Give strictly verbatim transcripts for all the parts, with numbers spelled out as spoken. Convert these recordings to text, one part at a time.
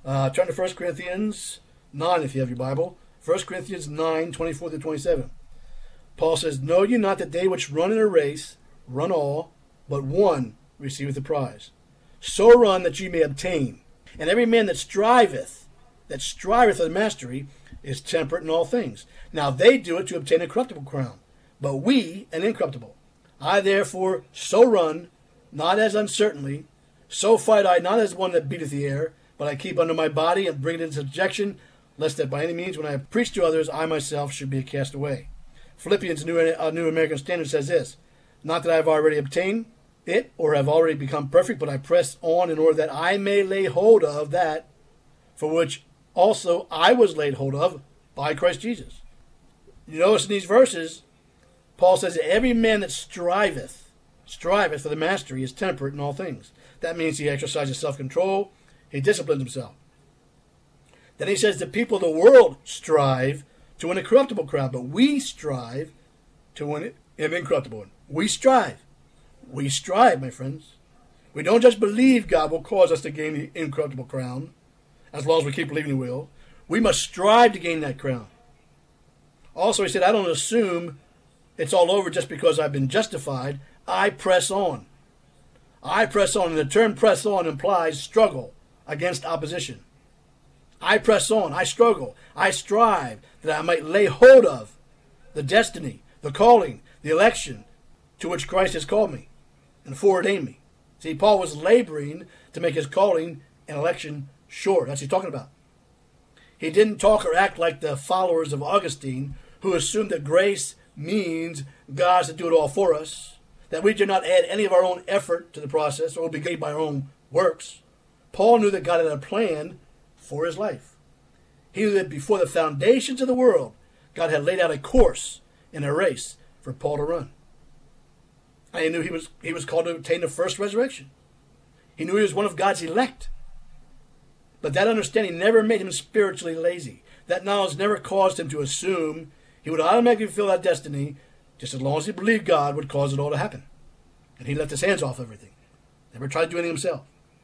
Uh, turn to First Corinthians nine if you have your Bible. First Corinthians nine, twenty-four to twenty-seven. Paul says, Know ye not that they which run in a race run all, but one receiveth the prize? So run that ye may obtain. And every man that striveth, that striveth for the mastery, is temperate in all things. Now they do it to obtain a corruptible crown, but we an incorruptible. I therefore so run, not as uncertainly, so fight I not as one that beateth the air, but I keep under my body and bring it into subjection, lest that by any means when I preach to others, I myself should be cast away. Philippians New, uh, New American Standard says this, Not that I have already obtained it, or have already become perfect, but I press on in order that I may lay hold of that for which also I was laid hold of by Christ Jesus. You notice in these verses, Paul says that every man that striveth, striveth for the mastery is temperate in all things. That means he exercises self-control, he disciplines himself. Then he says the people of the world strive to win a corruptible crown, but we strive to win an incorruptible one. We strive. We strive, my friends. We don't just believe God will cause us to gain the incorruptible crown, as long as we keep believing he will. We must strive to gain that crown. Also, he said, I don't assume it's all over just because I've been justified. I press on. I press on, and the term press on implies struggle against opposition. I press on, I struggle, I strive that I might lay hold of the destiny, the calling, the election to which Christ has called me and foreordained me. See, Paul was laboring to make his calling and election sure. That's what he's talking about. He didn't talk or act like the followers of Augustine who assumed that grace means God's to do it all for us, that we do not add any of our own effort to the process or will be gained by our own works. Paul knew that God had a plan for his life. He knew that before the foundations of the world, God had laid out a course in a race for Paul to run. And he knew he was, he was called to obtain the first resurrection. He knew he was one of God's elect. But that understanding never made him spiritually lazy. That knowledge never caused him to assume he would automatically fulfill that destiny just as long as he believed God would cause it all to happen. And he left his hands off everything. Never tried to do anything himself.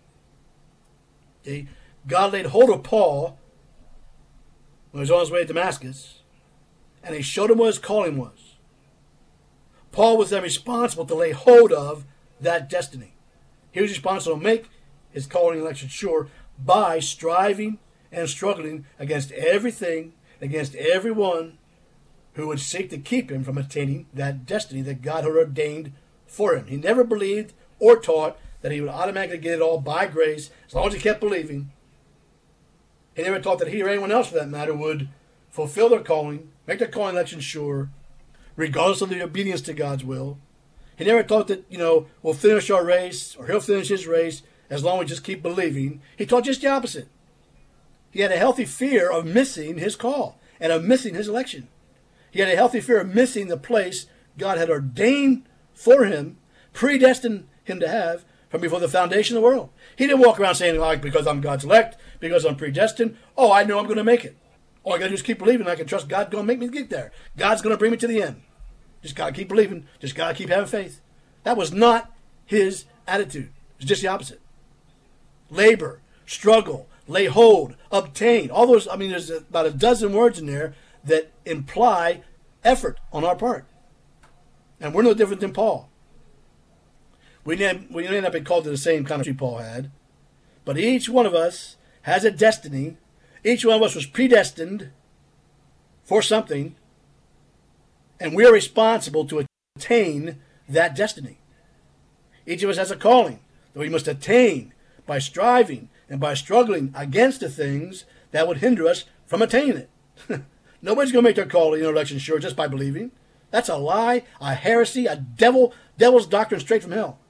See? God laid hold of Paul when he was on his way to Damascus, and he showed him what his calling was. Paul was then responsible to lay hold of that destiny. He was responsible to make his calling and election sure by striving and struggling against everything, against everyone who would seek to keep him from attaining that destiny that God had ordained for him. He never believed or taught that he would automatically get it all by grace as long as he kept believing. He never taught that he or anyone else, for that matter, would fulfill their calling, make their calling election sure, regardless of the obedience to God's will. He never taught that, you know, we'll finish our race, or he'll finish his race, as long as we just keep believing. He taught just the opposite. He had a healthy fear of missing his call and of missing his election. He had a healthy fear of missing the place God had ordained for him, predestined him to have, from before the foundation of the world. He didn't walk around saying, like, because I'm God's elect, because I'm predestined, oh, I know I'm going to make it. All I got to do is keep believing. I can trust God's going to make me get there. God's going to bring me to the end. Just got to keep believing. Just got to keep having faith. That was not his attitude. It's just the opposite. Labor, struggle, lay hold, obtain. All those, I mean, there's about a dozen words in there that imply effort on our part. And we're no different than Paul. We may, we may not be called to the same kind of tree Paul had, but each one of us has a destiny. Each one of us was predestined for something, and we are responsible to attain that destiny. Each of us has a calling that we must attain by striving and by struggling against the things that would hinder us from attaining it. Nobody's going to make their calling and election sure just by believing. That's a lie, a heresy, a devil, devil's doctrine straight from hell.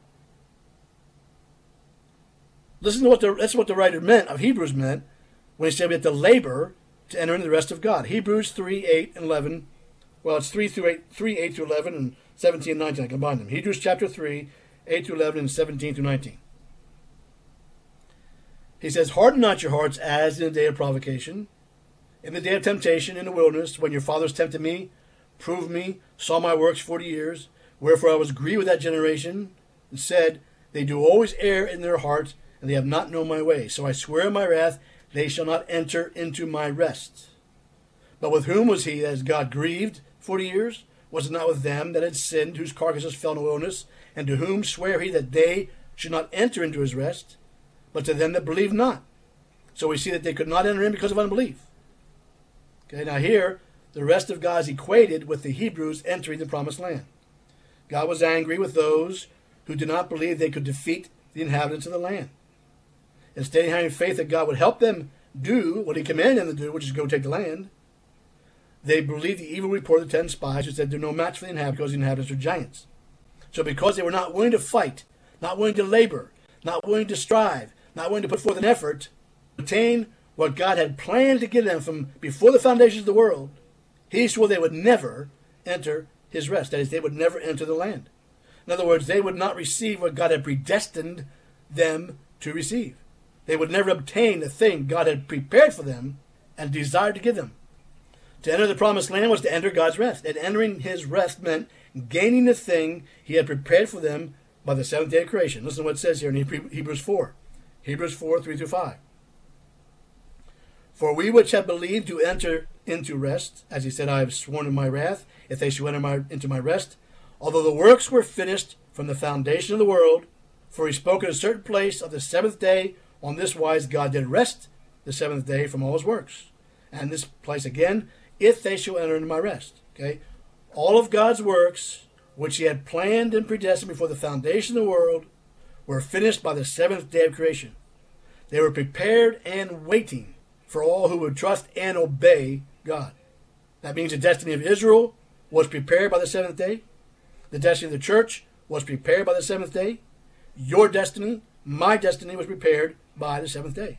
Listen to what the, that's what the writer meant, of Hebrews meant, when he said we have to labor to enter into the rest of God. Hebrews three, eight, and eleven. Well, it's three through eight, three, eight through eleven, and seventeen and nineteen. I combined them. Hebrews chapter three, eight through eleven, and seventeen through nineteen. He says, harden not your hearts as in the day of provocation, in the day of temptation in the wilderness, when your fathers tempted me, proved me, saw my works forty years. Wherefore I was grieved with that generation, and said, they do always err in their hearts, and they have not known my way. So I swear in my wrath, they shall not enter into my rest. But with whom was he, as God, grieved forty years? Was it not with them that had sinned, whose carcasses fell in the wilderness? And to whom sware he that they should not enter into his rest? But to them that believe not. So we see that they could not enter in because of unbelief. Okay, now here, the rest of God is equated with the Hebrews entering the promised land. God was angry with those who did not believe they could defeat the inhabitants of the land. Instead of having faith that God would help them do what he commanded them to do, which is go take the land, they believed the evil report of the ten spies who said they're no match for the inhabitants because the inhabitants are giants. So because they were not willing to fight, not willing to labor, not willing to strive, not willing to put forth an effort to attain what God had planned to give them from before the foundations of the world, he swore they would never enter his rest. That is, they would never enter the land. In other words, they would not receive what God had predestined them to receive. They would never obtain the thing God had prepared for them and desired to give them. To enter the promised land was to enter God's rest. And entering his rest meant gaining the thing he had prepared for them by the seventh day of creation. Listen to what it says here in Hebrews four. Hebrews four, three through five. For we which have believed do enter into rest, as he said, I have sworn in my wrath, if they shall enter my, into my rest. Although the works were finished from the foundation of the world, for he spoke in a certain place of the seventh day, on this wise God did rest the seventh day from all his works. And this place again, if they shall enter into my rest. Okay, all of God's works, which he had planned and predestined before the foundation of the world, were finished by the seventh day of creation. They were prepared and waiting for all who would trust and obey God. That means the destiny of Israel was prepared by the seventh day. The destiny of the church was prepared by the seventh day. Your destiny, my destiny, was prepared by the seventh day.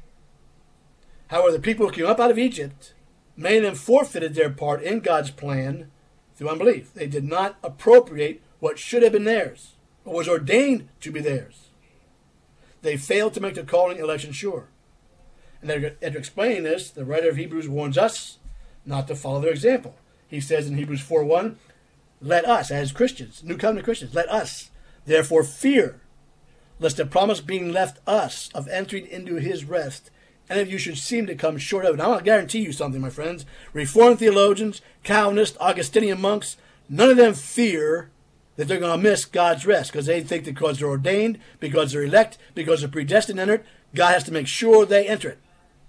However, the people who came up out of Egypt, many of them forfeited their part in God's plan through unbelief. They did not appropriate what should have been theirs, or was ordained to be theirs. They failed to make the calling election sure. And after explaining this, the writer of Hebrews warns us not to follow their example. He says in Hebrews four one, let us, as Christians, New Covenant Christians, let us therefore fear, lest the promise being left us of entering into his rest, any of you should seem to come short of it. Now, I want to guarantee you something, my friends. Reformed theologians, Calvinists, Augustinian monks, none of them fear that they're going to miss God's rest because they think that because they're ordained, because they're elect, because they're predestined to enter it, God has to make sure they enter it.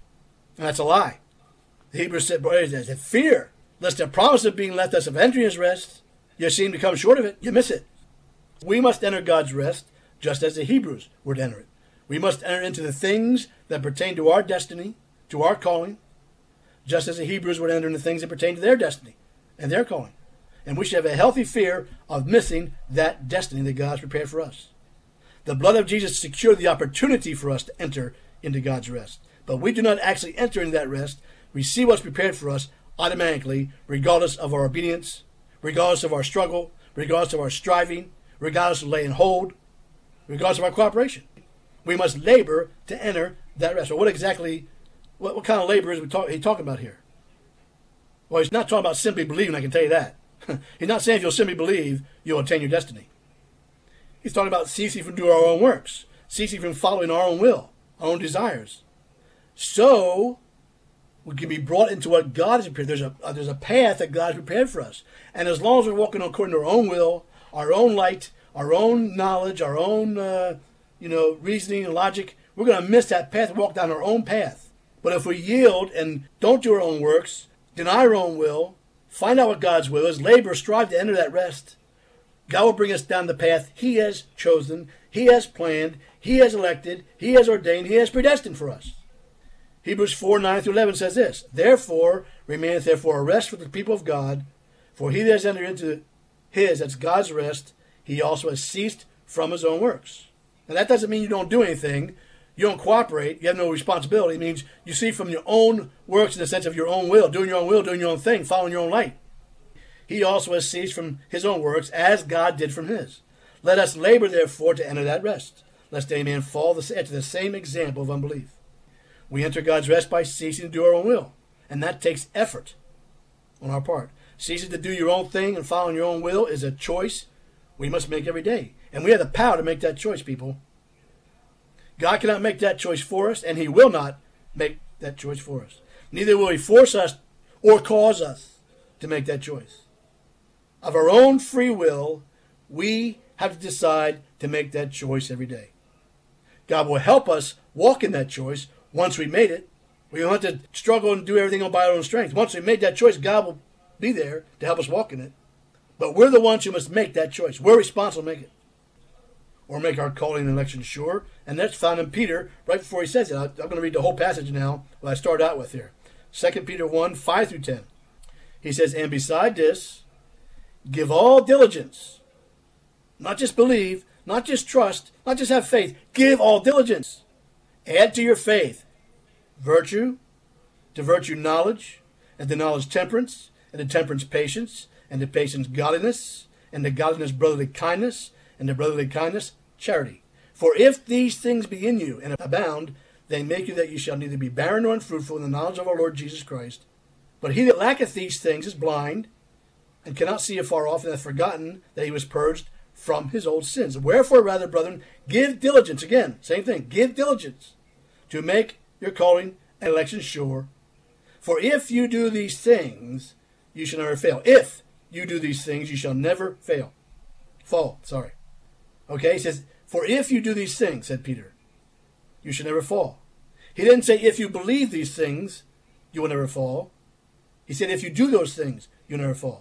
And that's a lie. The Hebrews said, said fear, lest the promise of being left us of entering his rest, you seem to come short of it, you miss it. We must enter God's rest just as the Hebrews were to enter it. We must enter into the things that pertain to our destiny, to our calling, just as the Hebrews would enter into things that pertain to their destiny and their calling. And we should have a healthy fear of missing that destiny that God has prepared for us. The blood of Jesus secured the opportunity for us to enter into God's rest. But we do not actually enter into that rest. We see what's prepared for us automatically, regardless of our obedience, regardless of our struggle, regardless of our striving, regardless of laying hold, regardless of our cooperation. We must labor to enter that rest. So what exactly, what, what kind of labor is we talk, he talking about here? Well, he's not talking about simply believing, I can tell you that. He's not saying if you'll simply believe, you'll attain your destiny. He's talking about ceasing from doing our own works, ceasing from following our own will, our own desires. So we can be brought into what God has prepared. There's a, uh, there's a path that God has prepared for us. And as long as we're walking according to our own will, our own light, our own knowledge, our own uh, you know, reasoning and logic, we're going to miss that path and walk down our own path. But if we yield and don't do our own works, deny our own will, find out what God's will is, labor, strive to enter that rest, God will bring us down the path he has chosen, he has planned, he has elected, he has ordained, he has predestined for us. Hebrews four, nine through eleven says this, therefore remaineth therefore a rest for the people of God, for he that has entered into his, that's God's rest, he also has ceased from his own works. Now that doesn't mean you don't do anything, you don't cooperate, you have no responsibility. It means you see from your own works in the sense of your own will, doing your own will, doing your own thing, following your own light. He also has ceased from his own works as God did from his. Let us labor therefore to enter that rest, lest any man fall into the same example of unbelief. We enter God's rest by ceasing to do our own will, and that takes effort on our part. Ceasing to do your own thing and following your own will is a choice we must make every day. And we have the power to make that choice, people. God cannot make that choice for us, and he will not make that choice for us. Neither will he force us or cause us to make that choice. Of our own free will, we have to decide to make that choice every day. God will help us walk in that choice once we made it. We don't have to struggle and do everything by our own strength. Once we made that choice, God will be there to help us walk in it. But we're the ones who must make that choice. We're responsible to make it. Or make our calling and election sure. And that's found in Peter right before he says it. I'm going to read the whole passage now, what I started out with here. Second Peter one, five through ten. He says, and beside this, give all diligence. Not just believe, not just trust, not just have faith. Give all diligence. Add to your faith virtue, to virtue knowledge, and to knowledge temperance, and to temperance patience, and to patience godliness, and to godliness brotherly kindness, and to brotherly kindness charity. For if these things be in you and abound, they make you that you shall neither be barren nor unfruitful in the knowledge of our Lord Jesus Christ. But he that lacketh these things is blind, and cannot see afar off, and hath forgotten that he was purged from his old sins. Wherefore, rather, brethren, give diligence, again, same thing, give diligence to make your calling and election sure. For if you do these things, you shall never fail. If you do these things, you shall never fail. Fall, sorry. Okay, he says, for if you do these things, said Peter, you shall never fall. He didn't say if you believe these things, you will never fall. He said if you do those things, you'll never fall.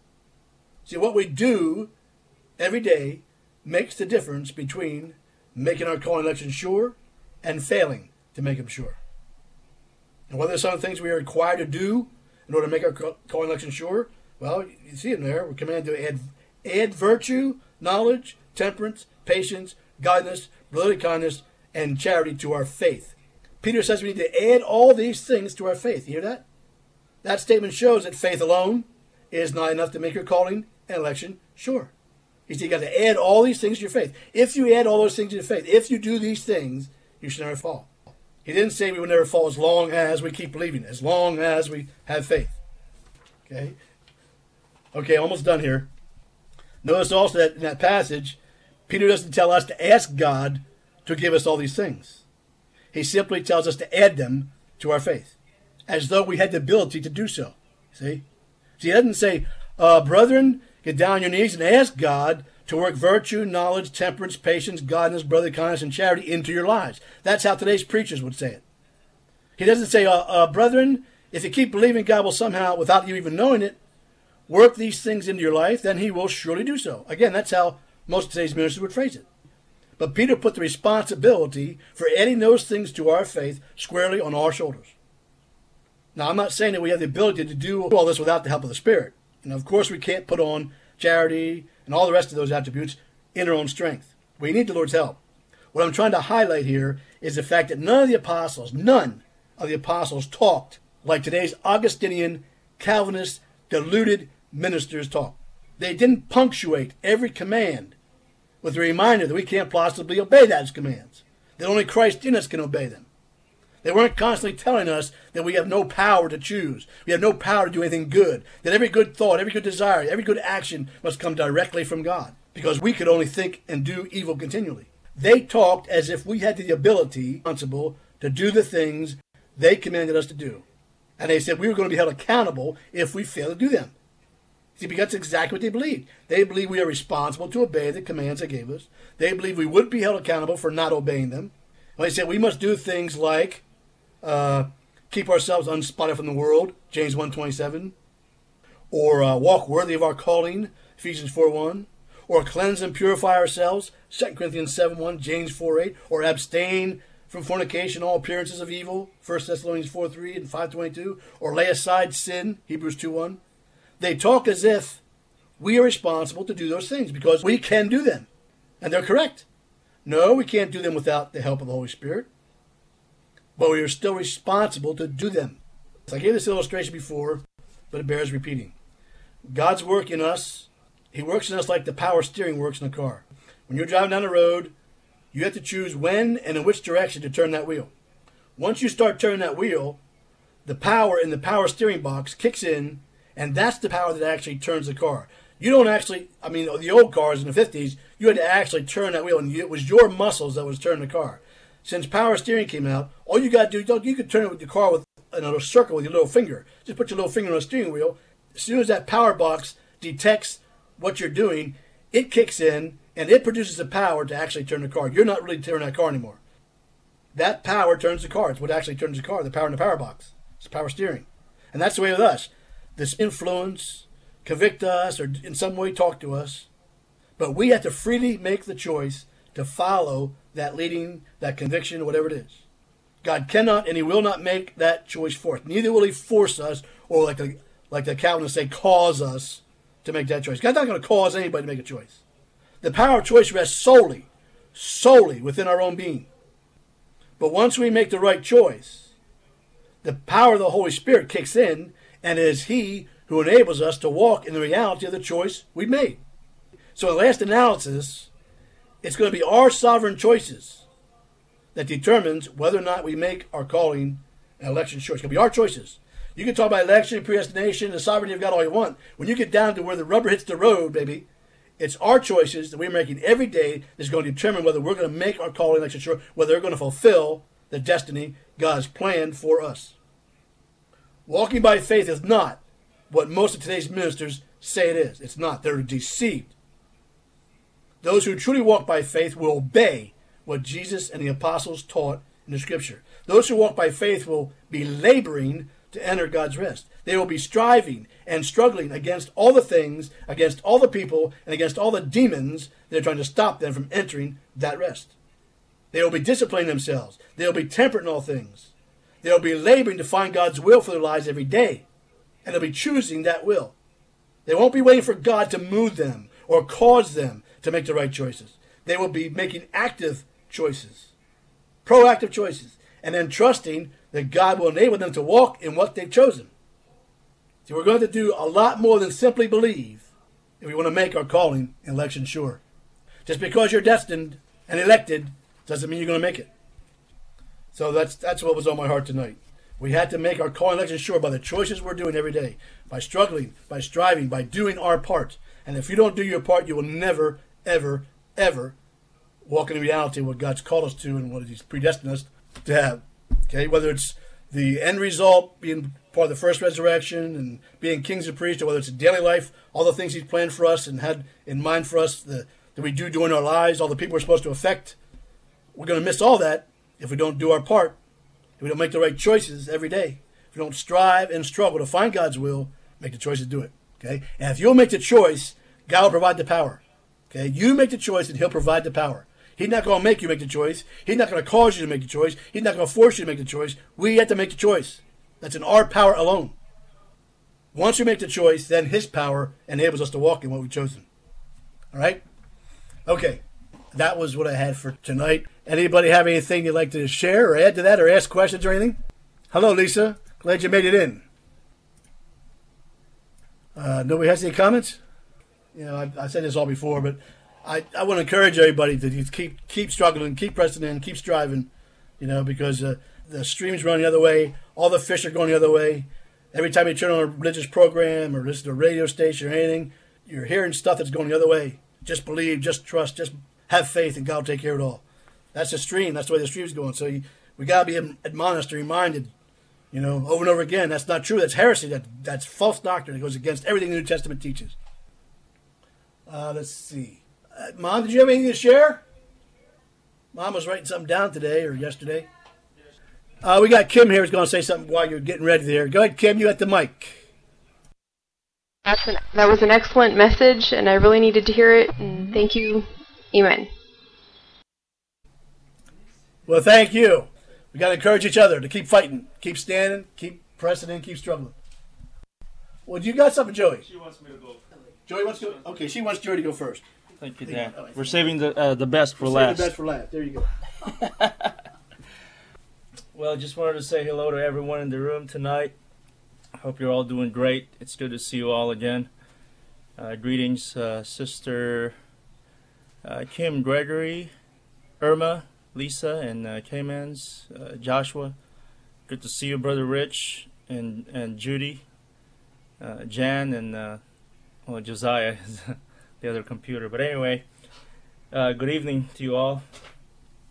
See, what we do every day makes the difference between making our calling and election sure and failing to make them sure. And what are some of the things we are required to do in order to make our calling and election sure? Well, you see them there. We're commanded to add, add virtue, knowledge, temperance, patience, godliness, brotherly kindness, and charity to our faith. Peter says we need to add all these things to our faith. You hear that? That statement shows that faith alone is not enough to make your calling and election sure. He said you got to add all these things to your faith. If you add all those things to your faith, if you do these things, you should never fall. He didn't say we will never fall as long as we keep believing, as long as we have faith. Okay? Okay, almost done here. Notice also that in that passage, Peter doesn't tell us to ask God to give us all these things. He simply tells us to add them to our faith, as though we had the ability to do so. See? See, he doesn't say, uh, brethren, get down on your knees and ask God to work virtue, knowledge, temperance, patience, godliness, brotherly kindness, and charity into your lives. That's how today's preachers would say it. He doesn't say, uh, uh, brethren, if you keep believing God will somehow, without you even knowing it, work these things into your life, then he will surely do so. Again, that's how most of today's ministers would phrase it. But Peter put the responsibility for adding those things to our faith squarely on our shoulders. Now, I'm not saying that we have the ability to do all this without the help of the Spirit. And of course, we can't put on charity and all the rest of those attributes in our own strength. We need the Lord's help. What I'm trying to highlight here is the fact that none of the apostles, none of the apostles talked like today's Augustinian, Calvinist, deluded ministers talk. They didn't punctuate every command with a reminder that we can't possibly obey those commands, that only Christ in us can obey them. They weren't constantly telling us that we have no power to choose. We have no power to do anything good. That every good thought, every good desire, every good action must come directly from God. Because we could only think and do evil continually. They talked as if we had the ability, responsible, to do the things they commanded us to do. And they said we were going to be held accountable if we failed to do them. See, because that's exactly what they believed. They believe we are responsible to obey the commands they gave us. They believe we would be held accountable for not obeying them. And they said we must do things like Uh, keep ourselves unspotted from the world, James one twenty-seven, or uh, walk worthy of our calling, Ephesians four one, or cleanse and purify ourselves, Second Corinthians seven one, James four eight, or abstain from fornication, all appearances of evil, First Thessalonians four three and five twenty-two, or lay aside sin, Hebrews two one. They talk as if we are responsible to do those things because we can do them. And they're correct. No, we can't do them without the help of the Holy Spirit. But we are still responsible to do them. I gave this illustration before, but it bears repeating. God's work in us, he works in us like the power steering works in a car. When you're driving down the road, you have to choose when and in which direction to turn that wheel. Once you start turning that wheel, the power in the power steering box kicks in, and that's the power that actually turns the car. You don't actually, I mean, the old cars in the fifties, you had to actually turn that wheel, and it was your muscles that was turning the car. since power steering came out, all you got to do, you could turn it with your car with in a little circle with your little finger. Just put your little finger on the steering wheel. As soon as that power box detects what you're doing, it kicks in and it produces the power to actually turn the car. You're not really turning that car anymore. That power turns the car. It's what actually turns the car, the power in the power box. It's power steering. And that's the way with us. This influence, convict us, or in some way talk to us. But we have to freely make the choice to follow that leading, that conviction, whatever it is. God cannot and he will not make that choice for us. Neither will he force us, or like the, like the Calvinists say, cause us to make that choice. God's not going to cause anybody to make a choice. The power of choice rests solely, solely within our own being. But once we make the right choice, the power of the Holy Spirit kicks in, and it is he who enables us to walk in the reality of the choice we made. So in the last analysis, it's going to be our sovereign choices that determines whether or not we make our calling and election sure. It's going to be our choices. You can talk about election, predestination, the sovereignty of God all you want. When you get down to where the rubber hits the road, baby, it's our choices that we're making every day that's going to determine whether we're going to make our calling and election sure, whether they're going to fulfill the destiny God has planned for us. Walking by faith is not what most of today's ministers say it is. It's not. They're deceived. Those who truly walk by faith will obey what Jesus and the apostles taught in the Scripture. Those who walk by faith will be laboring to enter God's rest. They will be striving and struggling against all the things, against all the people, and against all the demons that are trying to stop them from entering that rest. They will be disciplining themselves. They will be temperate in all things. They will be laboring to find God's will for their lives every day. And they'll be choosing that will. They won't be waiting for God to move them or cause them to make the right choices. They will be making active choices, proactive choices, and then trusting that God will enable them to walk in what they've chosen. So we're going to do a lot more than simply believe if we want to make our calling and election sure. Just because you're destined and elected doesn't mean you're going to make it. So that's that's what was on my heart tonight. We had to make our calling and election sure by the choices we're doing every day, by struggling, by striving, by doing our part. And if you don't do your part, you will never, ever, ever walk in the reality of what God's called us to and what He's predestined us to have. Okay, whether it's the end result, being part of the first resurrection and being kings and priests, or whether it's a daily life, all the things He's planned for us and had in mind for us the, that we do during our lives, all the people we're supposed to affect, we're going to miss all that if we don't do our part, if we don't make the right choices every day, if we don't strive and struggle to find God's will, make the choice to do it. Okay, and if you'll make the choice, God will provide the power. Okay, you make the choice and He'll provide the power. He's not going to make you make the choice. He's not going to cause you to make the choice. He's not going to force you to make the choice. We have to make the choice. That's in our power alone. Once we make the choice, then His power enables us to walk in what we've chosen. All right? Okay. That was what I had for tonight. Anybody have anything you'd like to share or add to that or ask questions or anything? Hello, Lisa. Glad you made it in. Uh, nobody has any comments? You know, I, I said this all before, but I, I want to encourage everybody to just keep keep struggling, keep pressing in, keep striving, you know, because uh, the stream's running the other way. All the fish are going the other way. Every time you turn on a religious program or listen to a radio station or anything, you're hearing stuff that's going the other way. Just believe, just trust, just have faith, and God will take care of it all. That's the stream. That's the way the stream's going. So you, we got to be admonished and reminded, you know, over and over again. That's not true. That's heresy. That That's false doctrine. It goes against everything the New Testament teaches. Uh, let's see. Uh, Mom, did you have anything to share? Mom was writing something down today or yesterday. Uh, we got Kim here who's going to say something while you're getting ready there. Go ahead, Kim. You got the mic. That's an, that was an excellent message, and I really needed to hear it. And thank you. Amen. Well, thank you. We got to encourage each other to keep fighting, keep standing, keep pressing in, keep struggling. Well, you got something, Joey? She wants me to go. Joey wants to go? Okay, she wants Joey to go first. Thank you, Dan. We're saving the uh, the best for We're last. Saving the best for last. There you go. Well, just wanted to say hello to everyone in the room tonight. Hope you're all doing great. It's good to see you all again. Uh, greetings, uh, Sister uh, Kim Gregory, Irma, Lisa, and uh, Caymans, uh, Joshua. Good to see you, Brother Rich, and, and Judy, uh, Jan, and uh, well, Josiah is the other computer. But anyway, uh, good evening to you all.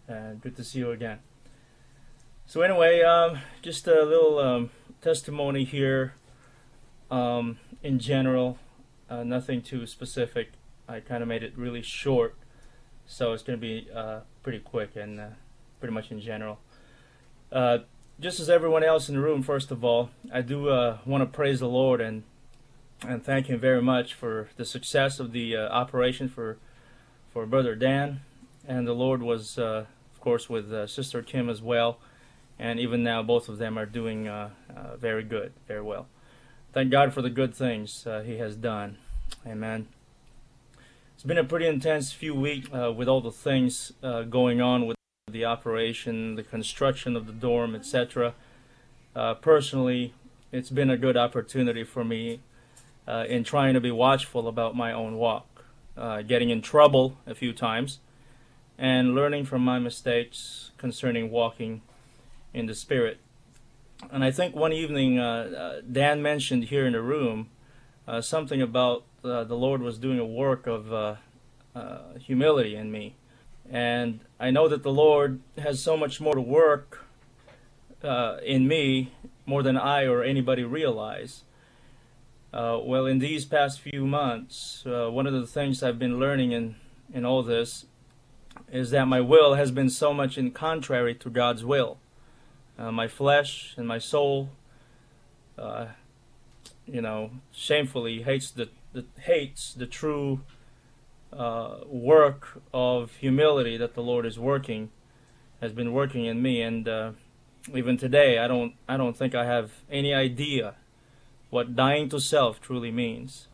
and good to see you again. So anyway, um, just a little um, testimony here. Um, in general, uh, nothing too specific. I kind of made it really short, so it's going to be uh, pretty quick and uh, pretty much in general. Uh, just as everyone else in the room, first of all, I do uh, want to praise the Lord and and thank Him very much for the success of the uh, operation for for Brother Dan, and the Lord was, uh, of course, with uh, Sister Kim as well, and even now both of them are doing uh, uh, very good, very well. Thank God for the good things uh, He has done. Amen. It's been a pretty intense few weeks uh, with all the things uh, going on with the operation, the construction of the dorm, et cetera. Uh, personally, it's been a good opportunity for me uh, in trying to be watchful about my own walk, uh, getting in trouble a few times, and learning from my mistakes concerning walking in the Spirit. And I think one evening uh, uh, Dan mentioned here in the room uh, something about uh, the Lord was doing a work of uh, uh, humility in me. And I know that the Lord has so much more to work uh, in me, more than I or anybody realize. Uh, well, in these past few months, uh, one of the things I've been learning in, in all this is that my will has been so much in contrary to God's will. Uh, my flesh and my soul, uh, you know, shamefully hates the, the hates the true uh, work of humility that the Lord is working, has been working in me, and uh, even today, I don't, I don't think I have any idea what dying to self truly means.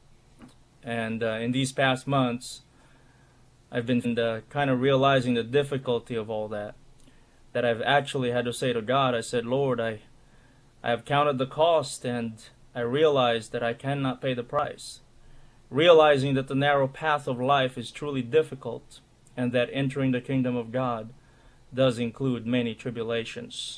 And uh, in these past months, I've been uh, kind of realizing the difficulty of all that. That I've actually had to say to God, I said, Lord, I, I have counted the cost, and I realized that I cannot pay the price. Realizing that the narrow path of life is truly difficult, and that entering the kingdom of God does include many tribulations.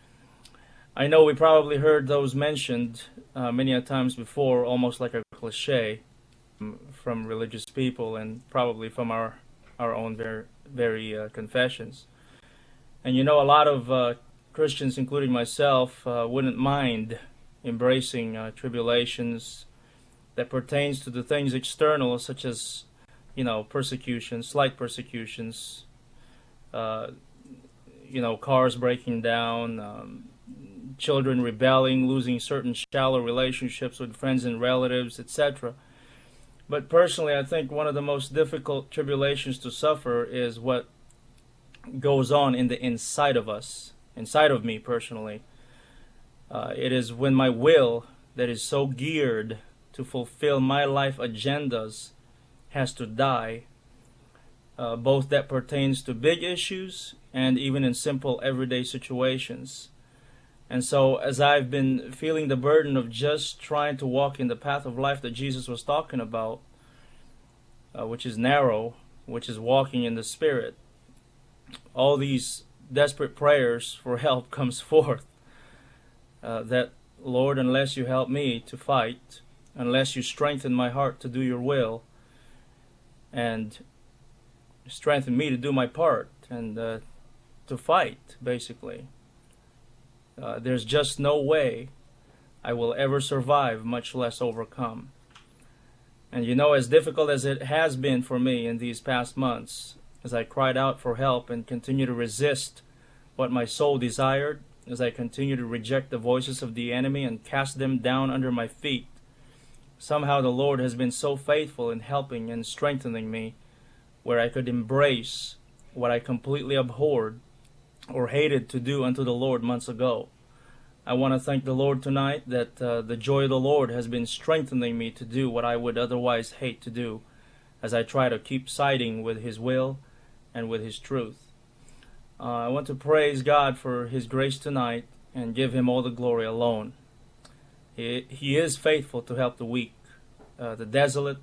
I know we probably heard those mentioned uh, many a times before, almost like a cliche from religious people, and probably from our, our own very, very uh, confessions. And you know, a lot of uh, Christians, including myself, uh, wouldn't mind embracing uh, tribulations that pertains to the things external, such as, you know, persecutions, slight persecutions, uh, you know, cars breaking down, um, children rebelling, losing certain shallow relationships with friends and relatives, et cetera. But personally, I think one of the most difficult tribulations to suffer is what goes on in the inside of us, inside of me personally. Uh, it is when my will that is so geared to fulfill my life agendas has to die, uh, both that pertains to big issues and even in simple everyday situations. And so as I've been feeling the burden of just trying to walk in the path of life that Jesus was talking about, uh, which is narrow, which is walking in the Spirit, all these desperate prayers for help comes forth. Uh, that, Lord, unless you help me to fight, unless you strengthen my heart to do your will, and strengthen me to do my part, and uh, to fight, basically, uh, there's just no way I will ever survive, much less overcome. And you know, as difficult as it has been for me in these past months, as I cried out for help and continue to resist what my soul desired, as I continue to reject the voices of the enemy and cast them down under my feet, somehow the Lord has been so faithful in helping and strengthening me, where I could embrace what I completely abhorred or hated to do unto the Lord months ago. I want to thank the Lord tonight that uh, the joy of the Lord has been strengthening me to do what I would otherwise hate to do, as I try to keep siding with His will and with His truth. Uh, I want to praise God for His grace tonight and give Him all the glory alone. He, he is faithful to help the weak, uh, the desolate,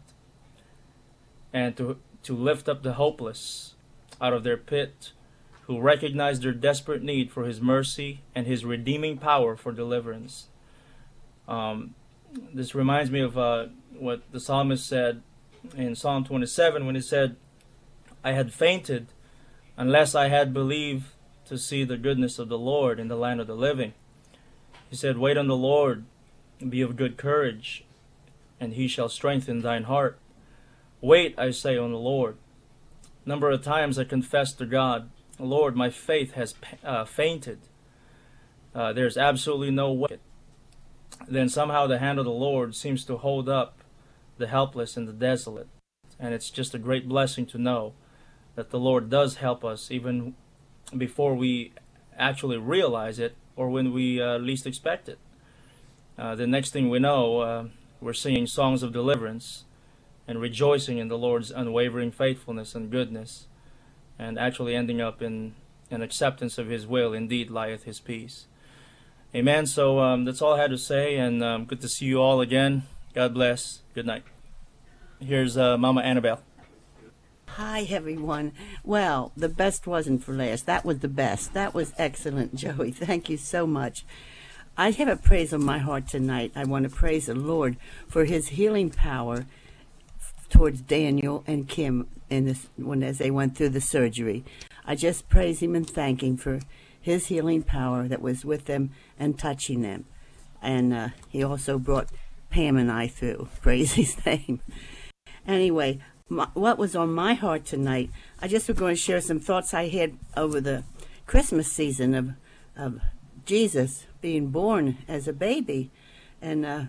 and to, to lift up the hopeless out of their pit, who recognize their desperate need for His mercy and His redeeming power for deliverance. Um, this reminds me of uh, what the psalmist said in Psalm twenty-seven when he said, I had fainted unless I had believed to see the goodness of the Lord in the land of the living. He said, wait on the Lord, and be of good courage, and he shall strengthen thine heart. Wait, I say, on the Lord. Number of times I confessed to God, Lord, my faith has uh, fainted. Uh, there's absolutely no way. Then somehow the hand of the Lord seems to hold up the helpless and the desolate. And it's just a great blessing to know that the Lord does help us even before we actually realize it or when we uh, least expect it. Uh, the next thing we know, uh, we're singing songs of deliverance and rejoicing in the Lord's unwavering faithfulness and goodness, and actually ending up in an acceptance of His will. Indeed lieth His peace. Amen. So um, that's all I had to say, and um, good to see you all again. God bless. Good night. Here's uh, Mama Annabelle. Hi, everyone. Well, the best wasn't for last. That was the best. That was excellent, Joey. Thank you so much. I have a praise on my heart tonight. I want to praise the Lord for His healing power towards Daniel and Kim in this, when as they went through the surgery. I just praise Him and thank Him for His healing power that was with them and touching them. And uh, He also brought Pam and I through. Praise His name. Anyway, my, what was on my heart tonight, I just was going to share some thoughts I had over the Christmas season of, of Jesus being born as a baby. And, uh,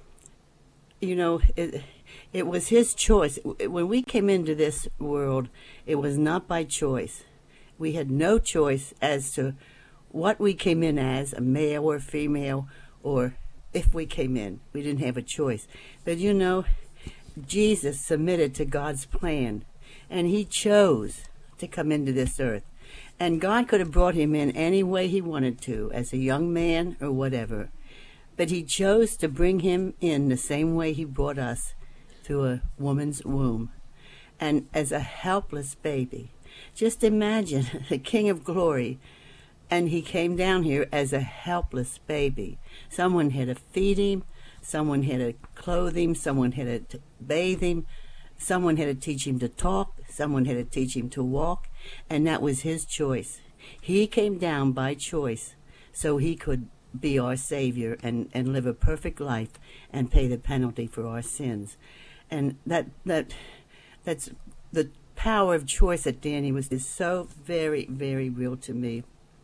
you know, it, it was His choice. When we came into this world, it was not by choice. We had no choice as to what we came in as, a male or female, or if we came in. We didn't have a choice. But, you know, Jesus submitted to God's plan, and He chose to come into this earth. And God could have brought Him in any way He wanted to, as a young man or whatever. But He chose to bring Him in the same way He brought us, through a woman's womb, and as a helpless baby. Just imagine the King of Glory, and He came down here as a helpless baby. Someone had to feed Him, someone had to clothe Him, someone had to bathe Him, someone had to teach Him to talk, someone had to teach Him to walk, and that was His choice. He came down by choice so He could be our Savior and, and live a perfect life and pay the penalty for our sins. And that that that's the power of choice that Danny was is so very, very real to me.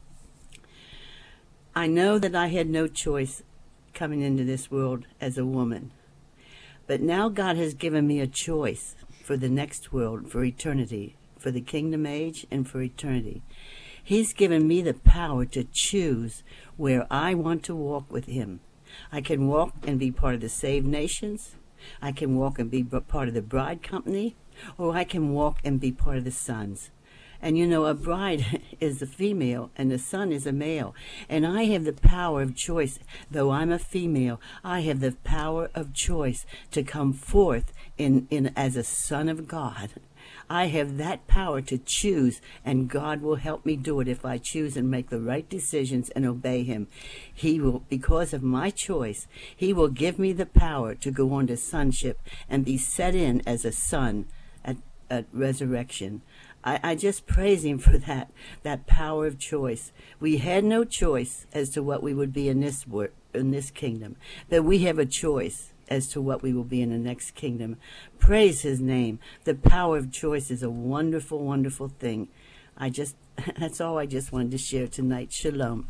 I know that I had no choice coming into this world as a woman. But now God has given me a choice for the next world, for eternity, for the kingdom age, and for eternity. He's given me the power to choose where I want to walk with Him. I can walk and be part of the saved nations. I can walk and be part of the bride company, or I can walk and be part of the sons. And you know, a bride is a female and the son is a male. And I have the power of choice. Though I'm a female, I have the power of choice to come forth in, in as a son of God. I have that power to choose, and God will help me do it if I choose and make the right decisions and obey Him. He will, because of my choice, He will give me the power to go on to sonship and be set in as a son at, at resurrection. I, I just praise Him for that, that power of choice. We had no choice as to what we would be in this work, in this kingdom, but we have a choice as to what we will be in the next kingdom. Praise His name. The power of choice is a wonderful, wonderful thing. I just, that's all I just wanted to share tonight. Shalom.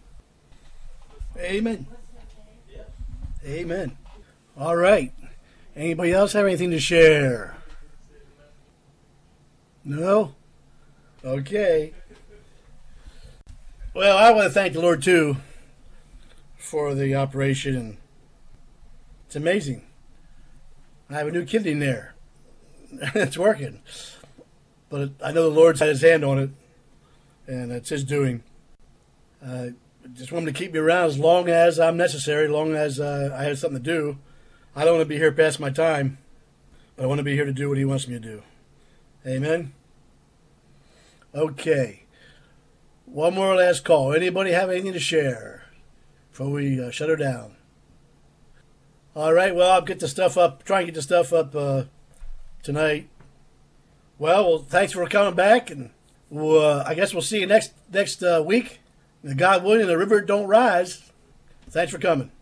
Amen. Amen. All right. Anybody else have anything to share? No? Okay. Well, I want to thank the Lord, too, for the operation, and it's amazing. I have a new kidney in there. It's working. But I know the Lord's had His hand on it, and it's His doing. Uh, just want Him to keep me around as long as I'm necessary, as long as uh, I have something to do. I don't want to be here past my time, but I want to be here to do what He wants me to do. Amen? Okay. One more last call. Anybody have anything to share before we uh, shut her down? All right, well, I'll get the stuff up, try and get the stuff up uh, tonight. Well, well, thanks for coming back, and Well, uh, I guess we'll see you next next uh, week. God willing, the river don't rise. Thanks for coming.